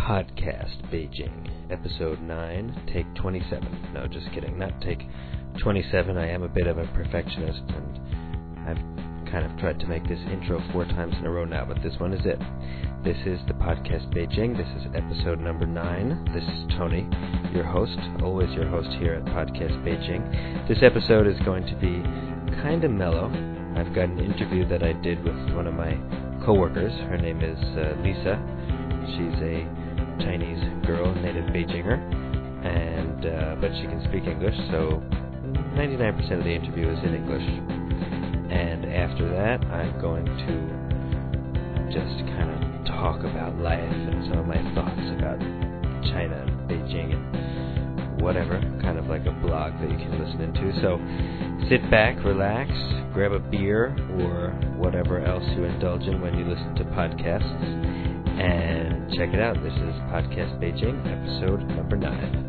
Podcast Beijing, Episode 9, Take 27. No, just kidding, not Take 27. I am a bit of a perfectionist, and I've kind of tried to make this intro 4 times in a row now, but this one is it. This is the Podcast Beijing. This is episode number 9. This is Tony, your host, always your host here at Podcast Beijing. This episode is going to be kind of mellow. I've got an interview that I did with one of my co-workers. Her name is Lisa. She's a Chinese girl, native Beijinger, and but she can speak English, so 99% of the interview is in English. And after that, I'm going to just kind of talk about life and some of my thoughts about China and Beijing and whatever, kind of like a blog that you can listen into. So sit back, relax, grab a beer or whatever else you indulge in when you listen to podcasts, and check it out. This is Podcast Beijing, episode number 9.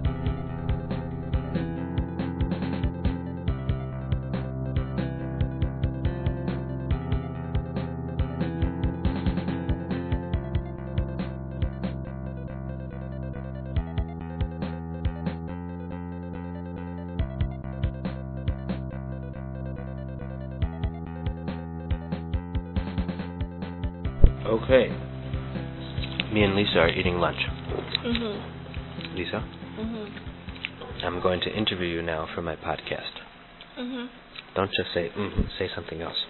Okay. Me and Lisa are eating lunch. Mm-hmm. Lisa? Mm-hmm. I'm going to interview you now for my podcast. Mm-hmm. Don't just say, say something else.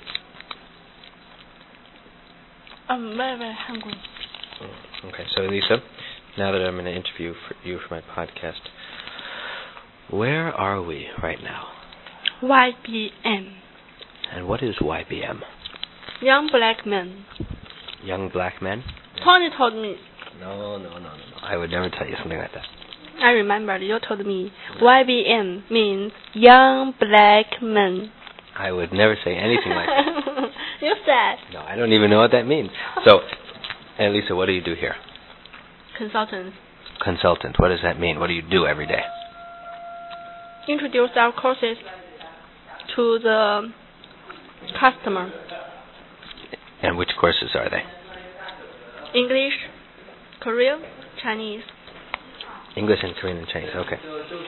I'm very, very hungry. Okay, so Lisa, now that I'm going to interview you for my podcast, where are we right now? YBM. And what is YBM? Young Black Men. Young Black Men? Tony told me. No. I would never tell you something like that. I remember you told me YBM means Young Black Men. I would never say anything like that. You said. No, I don't even know what that means. So, and Lisa, what do you do here? Consultants. Consultant. What does that mean? What do you do every day? Introduce our courses to the customer. And which courses are they? English, Korean, Chinese. English and Korean and Chinese. Okay.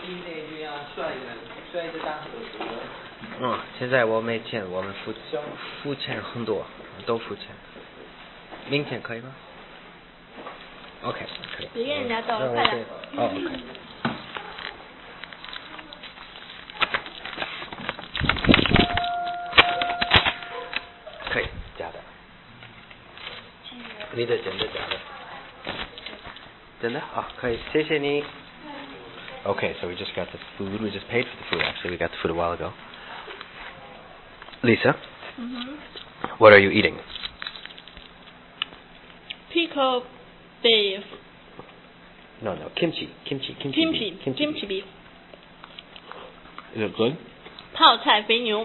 现在我没钱，我们付钱很多，都付钱。明天可以吗 ？OK， 可以。 别跟人家斗，快点。 哦 ，OK。可以，假的。你的真的假的？真的啊，可以，谢谢你。Okay, so we just got the food. We just paid for the food. Actually, we got the food a while ago. Lisa, what are you eating? Pickled beef. No, kimchi beef. Is it good? 泡菜肥牛.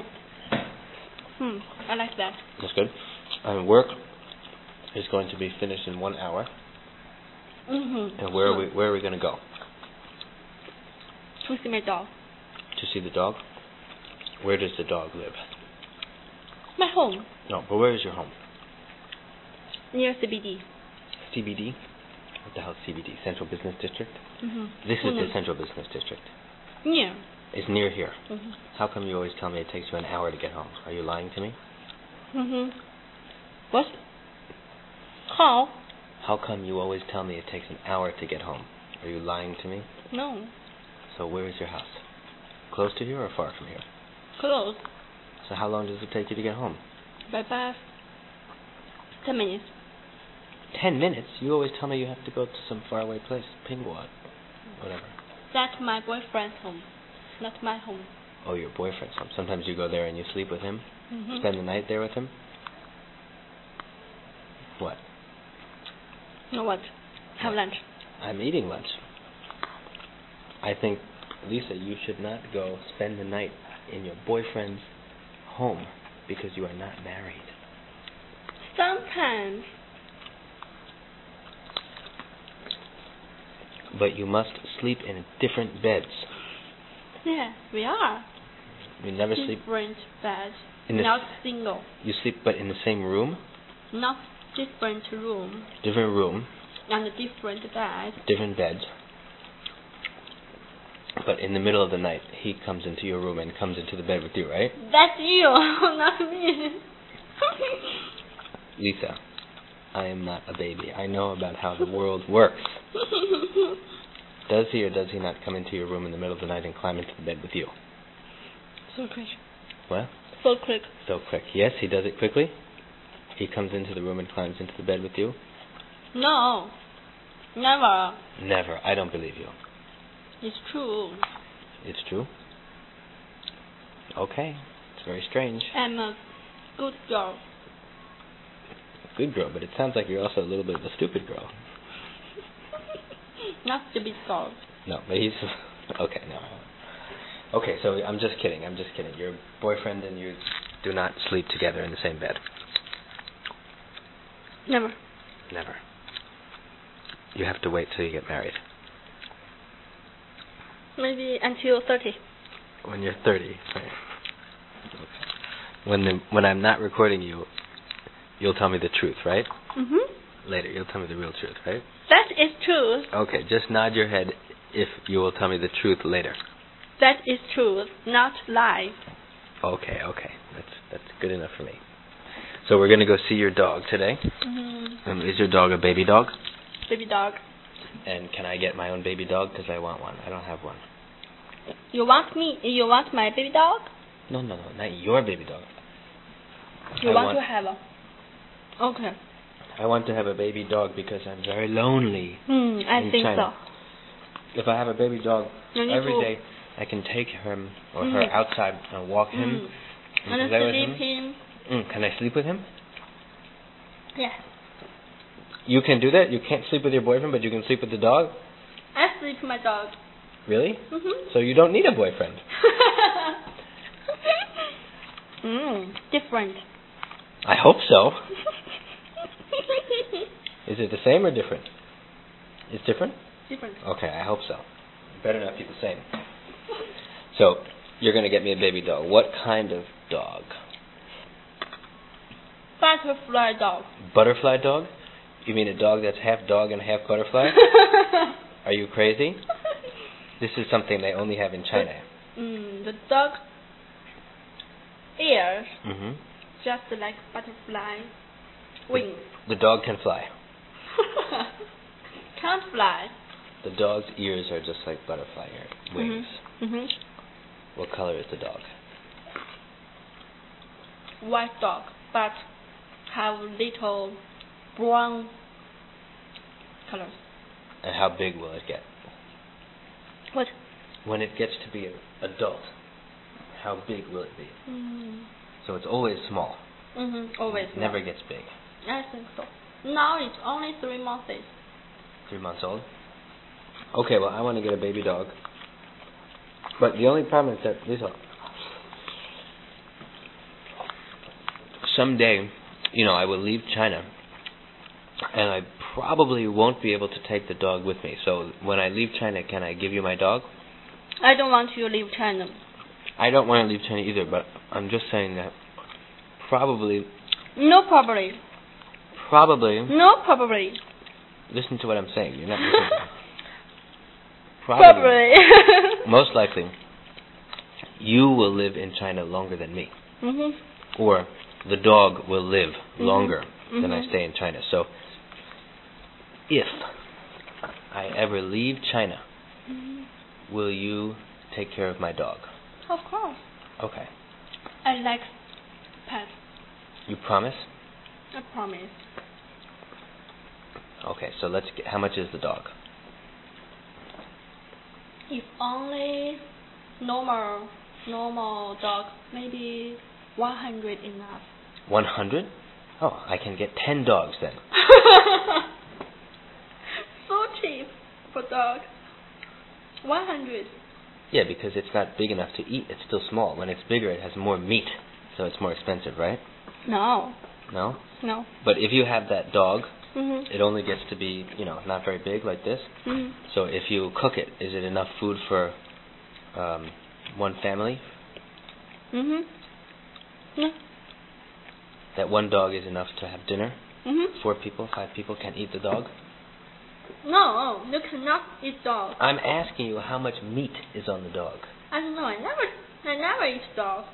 I like that. That's good. Work is going to be finished in 1 hour. And where are we going to go? To see my dog. To see the dog? Where does the dog live? My home. No, but where is your home? Near CBD. CBD? What the hell is CBD? Central Business District? Mm-hmm. This is the Central Business District. Near. It's near here. Mm-hmm. How come you always tell me it takes you an hour to get home? Are you lying to me? What? How? How come you always tell me it takes an hour to get home? Are you lying to me? No. So where is your house? Close to here or far from here? Close. So how long does it take you to get home? By bus. 10 minutes. 10 minutes? You always tell me you have to go to some faraway place. Pingguan. Whatever. That's my boyfriend's home. Not my home. Oh, your boyfriend's home. Sometimes you go there and you sleep with him? Spend the night there with him? What? No, what? Have lunch. I'm eating lunch. I think, Lisa, you should not go spend the night in your boyfriend's home because you are not married. Sometimes. But you must sleep in different beds. Yeah, we are. You never sleep different beds. in Not single. You sleep, but in the same room. Not different room. Different room. And different beds. Different beds. But in the middle of the night, he comes into your room and comes into the bed with you, right? That's you, not me. Lisa, I am not a baby. I know about how the world works. Does he or does he not come into your room in the middle of the night and climb into the bed with you? So quick. What? So quick. So quick. Yes, he does it quickly? He comes into the room and climbs into the bed with you? No. Never. Never. I don't believe you. It's true. It's true? Okay. It's very strange. I'm a good girl. Good girl, but it sounds like you're also a little bit of a stupid girl. Not the big girl. No, but he's... Okay, no. Okay, so I'm just kidding. Your boyfriend and you do not sleep together in the same bed. Never. Never. You have to wait till you get married. Maybe until 30. When you're 30. Right. Okay. When I'm not recording you, you'll tell me the truth, right? Mm-hmm. Later, you'll tell me the real truth, right? That is true. Okay, just nod your head if you will tell me the truth later. That is true, not lie. Okay. That's good enough for me. So we're going to go see your dog today. Mm-hmm. Is your dog a baby dog? Baby dog. And can I get my own baby dog? Because I want one. I don't have one. You want me? You want my baby dog? No, not your baby dog. You want to have a... Okay. I want to have a baby dog because I'm very lonely. I in think China. so. If I have a baby dog, every day I can take him or her outside and walk him and play with him. Can I sleep with him? Yes. You can do that? You can't sleep with your boyfriend, but you can sleep with the dog? I sleep with my dog. Really? Mm-hmm. So you don't need a boyfriend? Different. I hope so. Is it the same or different? It's different? Different. Okay, I hope so. Better not be the same. So, you're going to get me a baby dog. What kind of dog? Butterfly dog. Butterfly dog? You mean a dog that's half dog and half butterfly? Are you crazy? This is something they only have in China. The dog ears just like butterfly wings. The dog can fly. Can't fly. The dog's ears are just like butterfly wings. What color is the dog? White dog, but have little brown colors. And how big will it get? What? When it gets to be an adult, how big will it be? So it's always small. Always. It never gets big. I think so. Now it's only 3 months. 3 months old? Okay, well, I want to get a baby dog. But the only problem is that, Lisa, someday, I will leave China, and I probably won't be able to take the dog with me. So when I leave China, can I give you my dog? I don't want you to leave China. I don't want to leave China either, but I'm just saying that probably... No, probably. Probably... No, probably. Listen to what I'm saying. You're not listening. Probably. Most likely, you will live in China longer than me. Or the dog will live longer than I stay in China. So, if I ever leave China, will you take care of my dog? Of course. Okay. I like pets. You promise? I promise. Okay, so let's get... How much is the dog? If only normal dog, maybe 100 enough. 100? Oh, I can get 10 dogs then. So cheap for dog. 100. Yeah, because it's not big enough to eat. It's still small. When it's bigger, it has more meat, so it's more expensive, right? No. No? No. But if you have that dog, it only gets to be, not very big like this. So if you cook it, is it enough food for one family? No. That one dog is enough to have dinner? 4 people, 5 people can eat the dog? No, you cannot eat dog. I'm asking you how much meat is on the dog. I don't know. I never eat dog.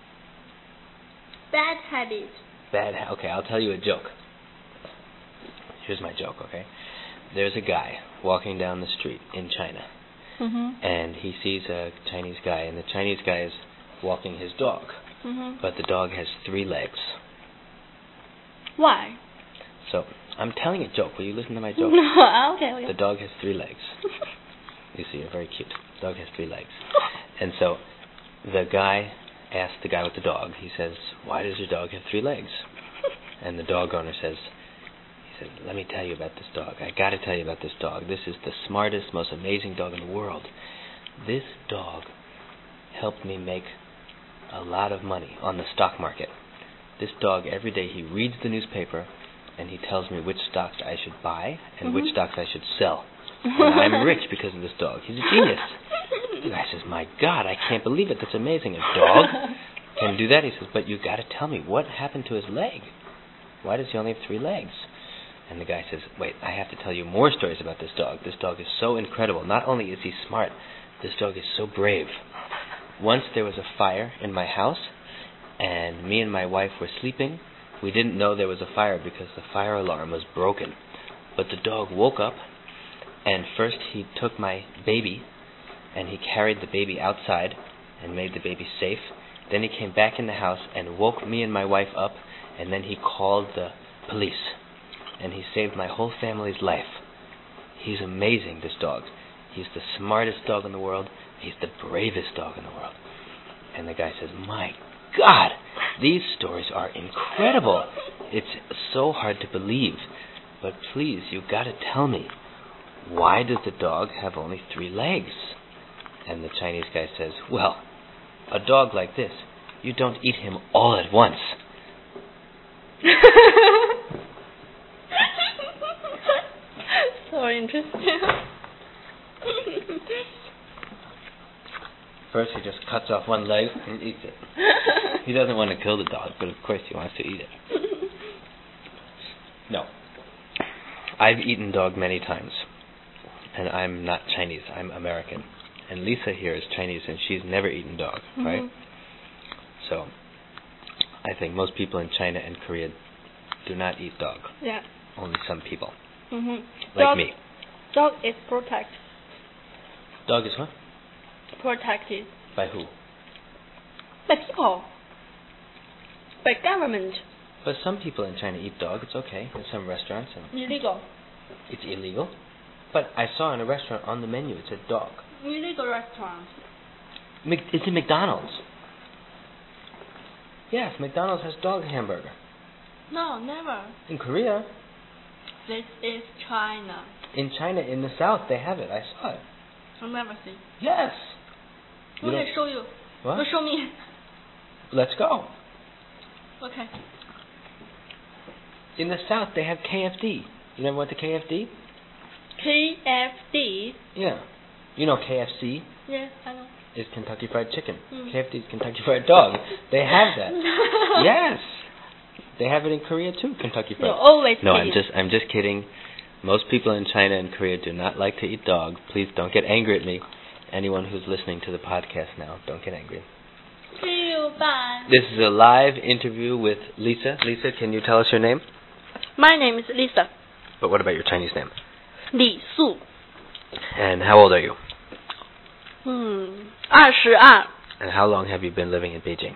Bad habit. Okay, I'll tell you a joke. Here's my joke, okay? There's a guy walking down the street in China, and he sees a Chinese guy, and the Chinese guy is walking his dog, but the dog has 3 legs. Why? So, I'm telling a joke. Will you listen to my joke? Okay. The dog has 3 legs. You see, you're very cute. The dog has 3 legs. And so, the guy asks the guy with the dog, he says, why does your dog have 3 legs? And the dog owner says, let me tell you about this dog. I gotta tell you about this dog. This is the smartest, most amazing dog in the world. This dog helped me make a lot of money on the stock market. This dog, every day, he reads the newspaper, and he tells me which stocks I should buy and which stocks I should sell. And I'm rich because of this dog. He's a genius. The guy says, my God, I can't believe it. That's amazing. A dog can do that? He says, but you got to tell me, what happened to his leg? Why does he only have 3 legs? And the guy says, wait, I have to tell you more stories about this dog. This dog is so incredible. Not only is he smart, this dog is so brave. Once there was a fire in my house, and me and my wife were sleeping. We didn't know there was a fire because the fire alarm was broken. But the dog woke up, and first he took my baby, and he carried the baby outside and made the baby safe. Then he came back in the house and woke me and my wife up, and then he called the police. And he saved my whole family's life. He's amazing, this dog. He's the smartest dog in the world. He's the bravest dog in the world. And the guy says, my God, these stories are incredible. It's so hard to believe. But please, you got to tell me, why does the dog have only 3 legs? And the Chinese guy says, well, a dog like this, you don't eat him all at once. So interesting. First he just cuts off 1 leg and eats it. He doesn't want to kill the dog, but of course he wants to eat it. No. I've eaten dog many times. And I'm not Chinese, I'm American. And Lisa here is Chinese and she's never eaten dog, right? So, I think most people in China and Korea do not eat dog. Yeah. Only some people. Like me. Dog is protected. Dog is what? Protected. By who? By people. By government. But some people in China eat dog. It's okay in some restaurants. And Illegal. it's illegal. But I saw in a restaurant on the menu it said dog. Illegal restaurant. It's in McDonald's. Yes, McDonald's has dog hamburger. No, never. In Korea. This is China. In China, in the south, they have it. I saw it. I'll never see. Yes. Okay, show you. What? No, show me. Let's go. Okay. In the south, they have KFD. You never went to KFD? KFD? Yeah. You know KFC? Yeah, I know. Is Kentucky Fried Chicken. KFD is Kentucky Fried Dog. They have that. Yes. They have it in Korea too, Kentucky Fried. You always No, say I'm just kidding. Most people in China and Korea do not like to eat dog. Please don't get angry at me. Anyone who's listening to the podcast now, don't get angry. See you, bye. This is a live interview with Lisa. Lisa, can you tell us your name? My name is Lisa. But what about your Chinese name? Li Su. And how old are you? 22. And how long have you been living in Beijing?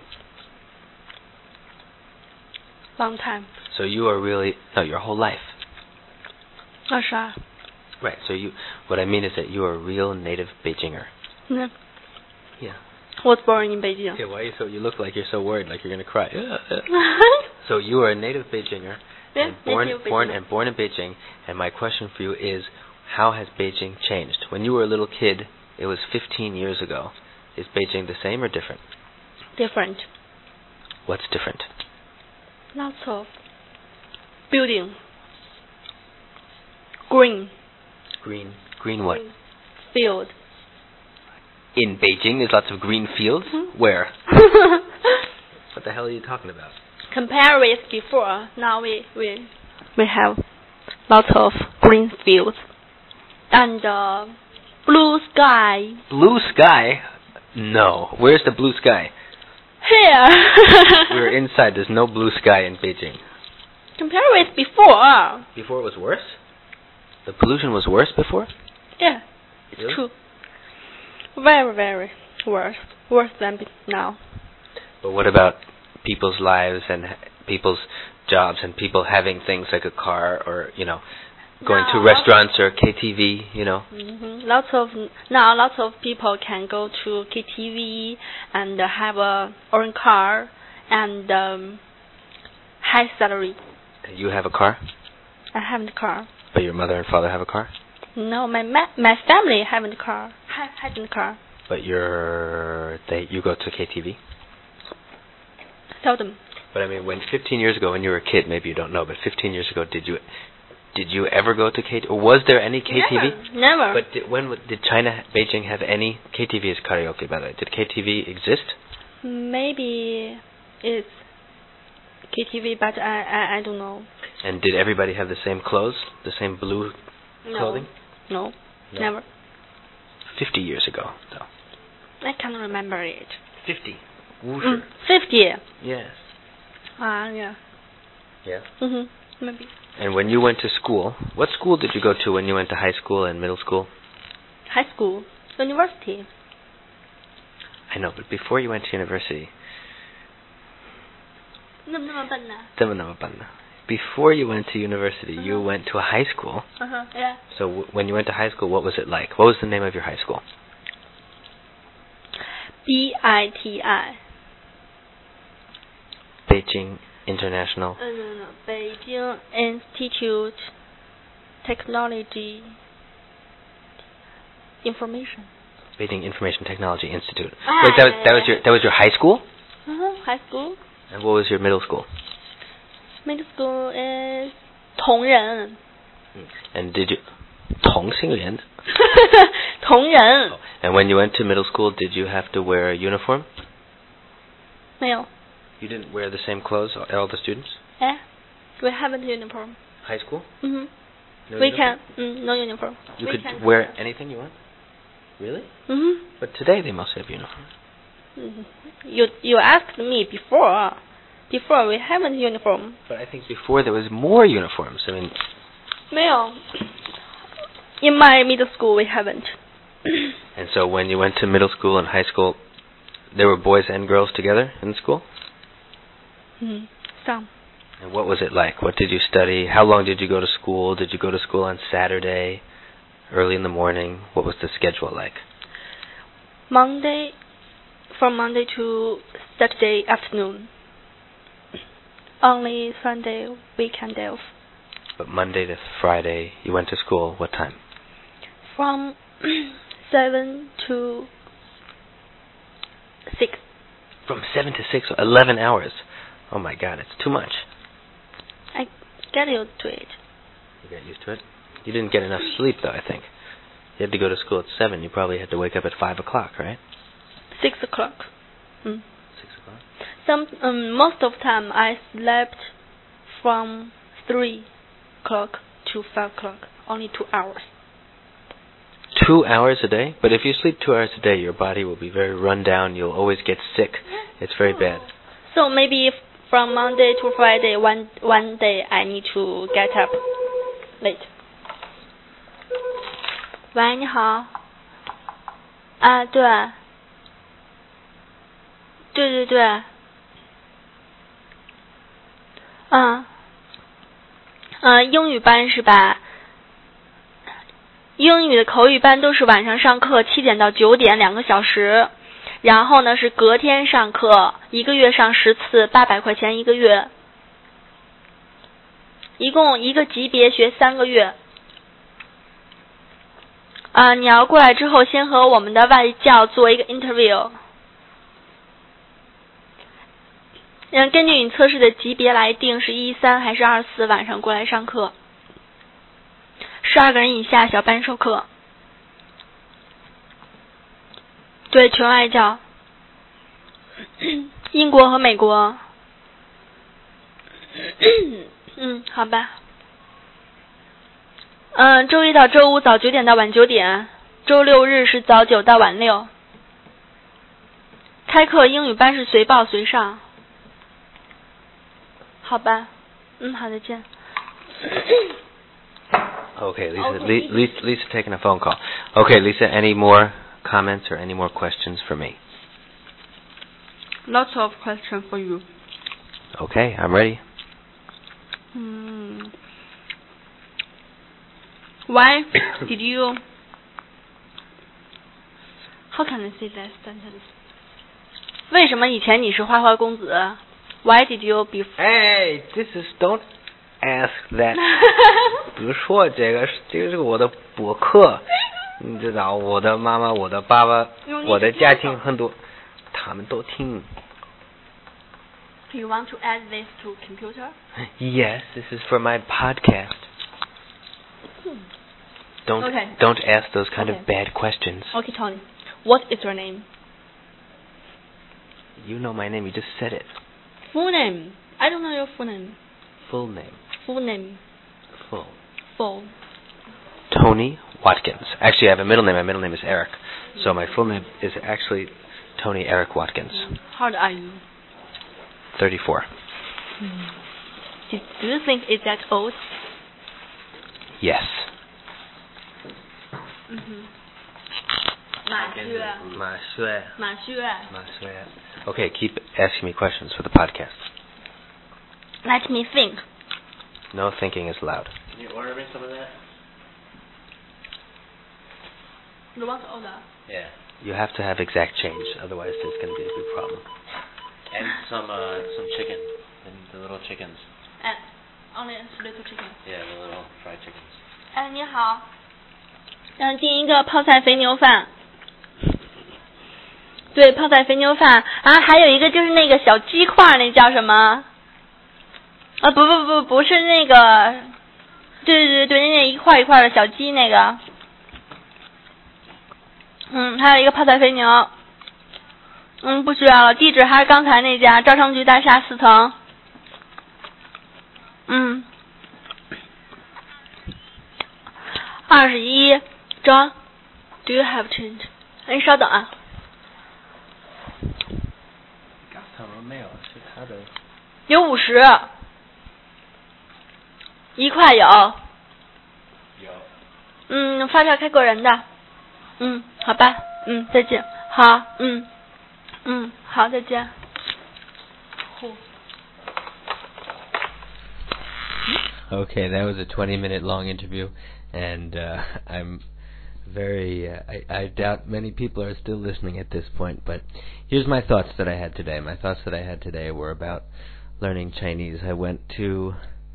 Long time. So you are really, no, your whole life. 22. Right, so what I mean is that you are a real native Beijinger. Yeah. Yeah. Was born in Beijing. Yeah, you look like you're so worried, like you're going to cry. So you are a native Beijinger, Yeah, and born Beijing. in Beijing, and my question for you is, how has Beijing changed? When you were a little kid, it was 15 years ago. Is Beijing the same or different? Different. What's different? Lots of building. Green. Green what? Field. In Beijing, there's lots of green fields? Where? What the hell are you talking about? Compare with before, now we have lots of green fields. and blue sky. Blue sky? No. Where's the blue sky? Here. We're inside. There's no blue sky in Beijing. Compare with before. Before it was worse? The pollution was worse before? Yeah, it's Really? true. Very, very worse. Worse than now. But what about people's lives and people's jobs and people having things like a car or, going to restaurants or KTV, Mm-hmm. Lots of people can go to KTV and have a own car and high salary. You have a car? I haven't a car. But your mother and father have a car? No, my family haven't a car. Hasn't a car. But you go to KTV? Seldom. But I mean, 15 years ago when you were a kid, maybe you don't know, but 15 years ago, did you ever go to KTV? Or was there any KTV? Never. But did China, Beijing have any? KTV is karaoke, by the way. Did KTV exist? Maybe it's KTV, but I don't know. And did everybody have the same clothes? The same blue clothing? No, never. 50 years ago, though. I can't remember it. 50. 50. Yes. Yeah. Yeah. Maybe. And when you went to school, what school did you go to when you went to high school and middle school? High school. University. I know, but before you went to university. 那么笨呢? Before you went to university, you went to a high school. Yeah. So when you went to high school, what was it like? What was the name of your high school? BITI. Beijing International. No. Beijing Institute Technology Information. Beijing Information Technology Institute. Wait, that was your high school? High school. And what was your middle school? Middle school is 同仁. And did you 同性恋? 同仁. And when you went to middle school, did you have to wear a uniform? 没有. You didn't wear the same clothes, all the students? Yeah. We haven't uniform. High school? No uniform. You could wear anything you want? Really? But today they must have uniforms. You asked me before. Before we haven't uniform. But I think before there was more uniforms. I mean. 没有. In my middle school we haven't. And so when you went to middle school and high school, there were boys and girls together in school? Some. And what was it like? What did you study? How long did you go to school? Did you go to school on Saturday, early in the morning? What was the schedule like? From Monday to Saturday afternoon. Only Sunday weekend off. But Monday to Friday, you went to school. What time? From 7 to 6. From 7 to 6, 11 hours. Oh my God, it's too much. I get used to it. You got used to it? You didn't get enough sleep, though, I think. You had to go to school at 7. You probably had to wake up at 5 o'clock, right? 6 o'clock. 6 o'clock? Most of the time I slept from 3 o'clock to 5 o'clock. Only 2 hours. 2 hours a day? But if you sleep 2 hours a day, your body will be very run down. You'll always get sick. It's very bad. So maybe from Monday to Friday, one day I need to get up late. 喂，你好。啊，对。对。英语班是吧？英语的口语班都是晚上上课，7点到9点2个小时，然后呢是隔天上课，1个月上10次，800块钱1个月，一共一个级别学3个月。你要过来之后先和我们的外教做一个 interview， 根据你测试的级别来定是13还是24晚上过来上课，12个人以下小班授课。对，全外教。英国和美国。好吧。 周一到周五早9点到晚9点，周六日是早9到晚6。开课英语班是随报随上。好吧，好，再见。 Okay, Lisa taking a phone call. Okay, Lisa, any more comments or any more questions for me? Lots of questions for you. Okay, I'm ready. Why did you... How can I say that sentence? 为什么以前你是花花公子 ？Why did you be... Hey, don't ask that. 不是说这个是我的博客，你知道我的妈妈、我的爸爸、我的家庭很多，他们都听。 You want to add this to computer? Yes, this is for my podcast. Don't ask those kind of bad questions. Okay, Tony. What is your name? You know my name. You just said it. Full name. I don't know your full name. Full name. Full name. Full. Tony Watkins. Actually, I have a middle name. My middle name is Eric. So my full name is actually Tony Eric Watkins. How old are you? 34. Do you think it's that old? Yes. 马靴. Okay, keep asking me questions for the podcast. Let me think. No thinking is allowed. Can you order me some of that? You want to order? Yeah. You have to have exact change, otherwise there's going to be a big problem. And some chicken. And the little chickens. And only little chicken. Yeah, the little fried chickens. 哎，你好，想订一个泡菜肥牛饭。对，泡菜肥牛饭啊，还有一个就是那个小鸡块，那叫什么？啊，不是那个，对，那一块一块的小鸡那个。还有一个泡菜肥牛。不需要了，地址还是刚才那家招商局大厦4层。21 John, do you have change? 你稍等啊。 刚才我没有，是他的。 有50，1块有。 有。 发票开个人的。好吧。再见。好。好，再见。 Okay, that was a 20-minute long interview, and I'm very, I doubt many people are still listening at this point, but here's my thoughts that I had today. My thoughts that I had today were about learning Chinese. I went to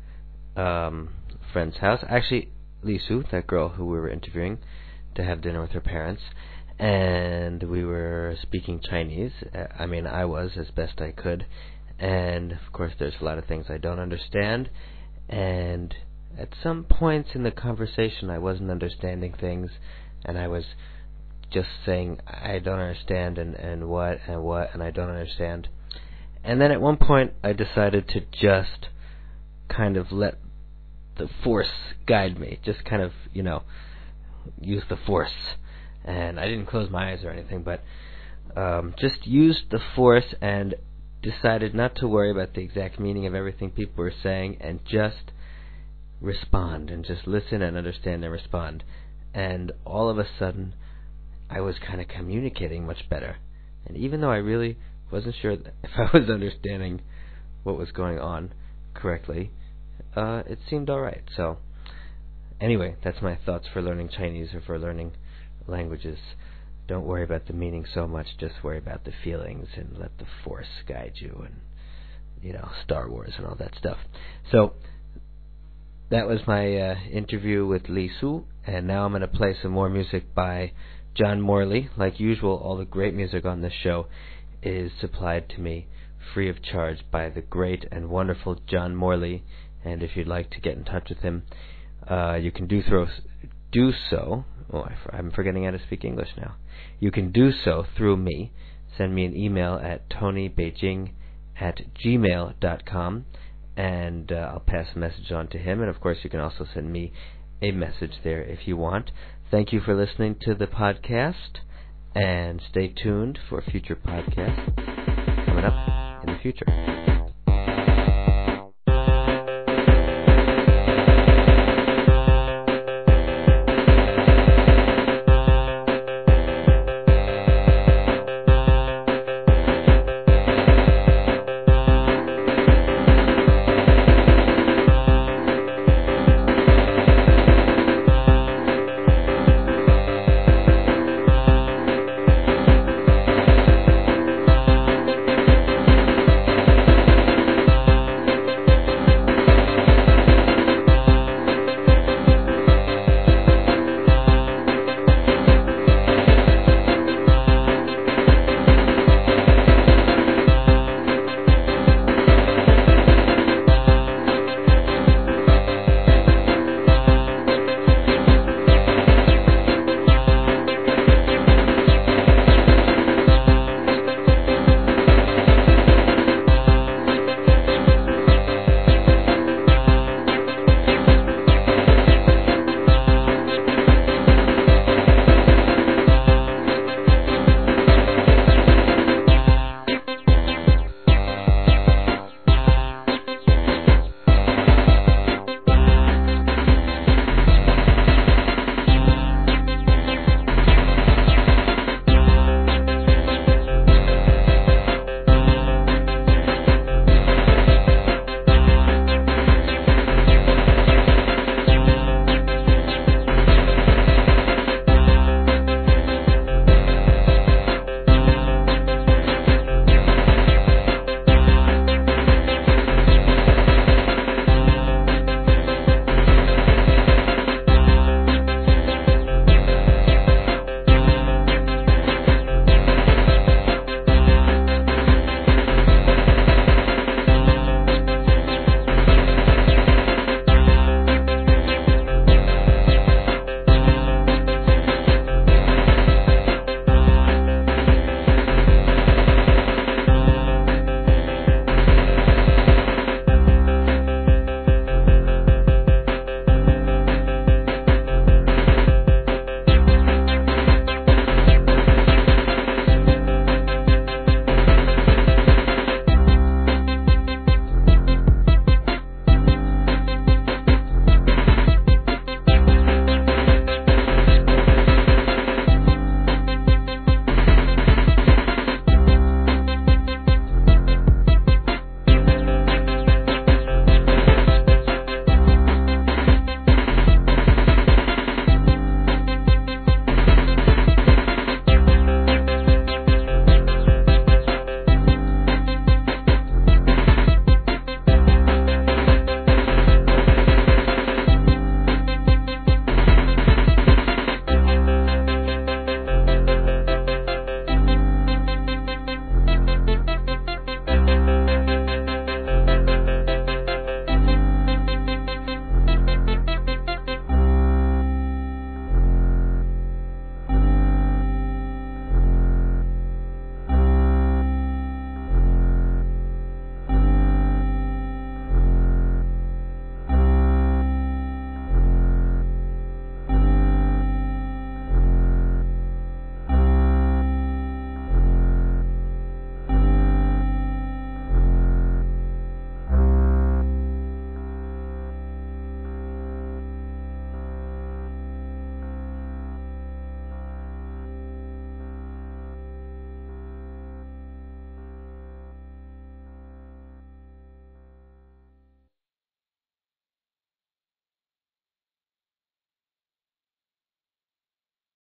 a friend's house, actually, Li Su, that girl who we were interviewing, to have dinner with her parents, and we were speaking Chinese. I mean, I was, as best I could, and of course there's a lot of things I don't understand, and at some points in the conversation I wasn't understanding things, and I was just saying I don't understand and what and I don't understand. And then at one point I decided to just kind of let the force guide me, just kind of, use the force. And I didn't close my eyes or anything, but just used the force and decided not to worry about the exact meaning of everything people were saying and just respond and just listen and understand and respond. And all of a sudden I was kind of communicating much better. And even though I really wasn't sure if I was understanding what was going on correctly, it seemed alright. So anyway, that's my thoughts for learning Chinese or for learning languages. Don't worry about the meaning so much, just worry about the feelings and let the force guide you, and Star Wars and all that stuff. So that was my interview with Li Su, and now I'm going to play some more music by John Morley. Like usual, all the great music on this show is supplied to me free of charge by the great and wonderful John Morley, and if you'd like to get in touch with him, you can do so. Oh, I'm forgetting how to speak English now. You can do so through me. Send me an email at tonybeijing@gmail.com, and I'll pass a message on to him. And of course, you can also send me a message there if you want. Thank you for listening to the podcast, and stay tuned for future podcasts coming up in the future.